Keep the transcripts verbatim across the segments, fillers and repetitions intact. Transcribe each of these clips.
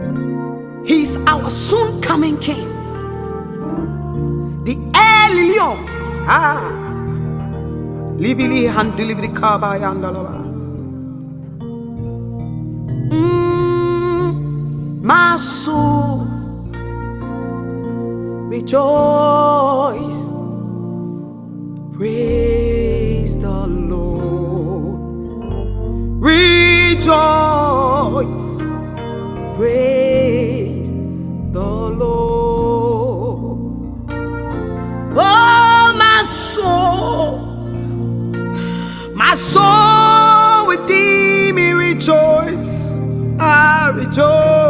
He's our soon coming King, the early Leon. Ah, libili handilibri kabayandalaba. My soul, rejoice, praise the Lord. Rejoice, praise the Lord. Oh, my soul, my soul within me, rejoice, I rejoice.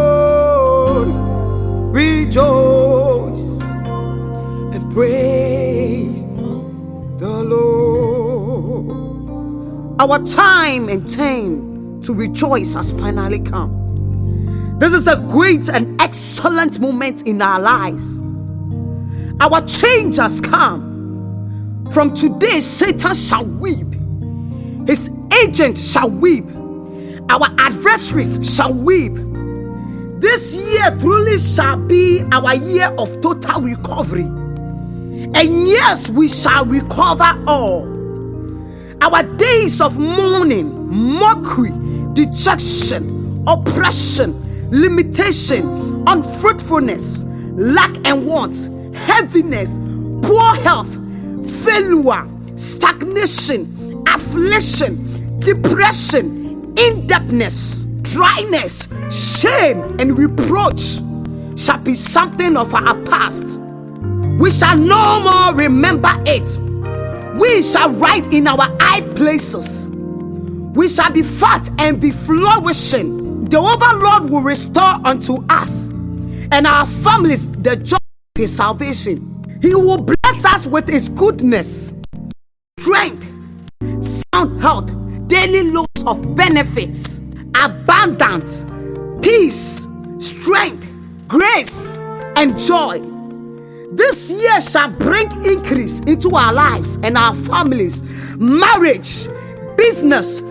Rejoice and praise the Lord. Our time and time to rejoice has finally come. This is a great and excellent moment in our lives. Our change has come. From today, Satan shall weep. His agents shall weep. Our adversaries shall weep. This year truly shall be our year of total recovery. And yes, we shall recover all. Our days of mourning, mockery, dejection, oppression, limitation, unfruitfulness, lack and want, heaviness, poor health, failure, stagnation, affliction, depression, indebtedness, dryness, shame, and reproach shall be something of our past. We shall no more remember it. We shall ride in our high places. We shall be fat and be flourishing. The Overlord will restore unto us and our families the joy of his salvation. He will bless us with his goodness, strength, sound health, daily loads of benefits, abundance, peace, strength, grace, and joy. This year shall bring increase into our lives and our families, marriage, business,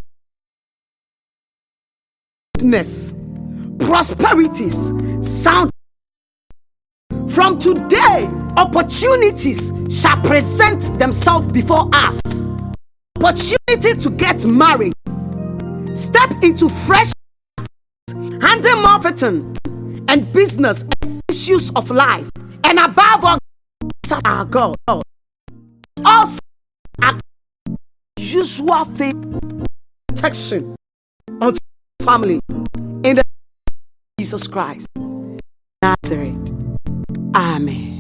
kindness, prosperities, sound. From today, opportunities shall present themselves before us. Opportunity to get married, step into fresh, handle marketing and business and issues of life, and above all, our God. Also, our usual faith protection on family in the name of Jesus Christ. Nazareth. Amen.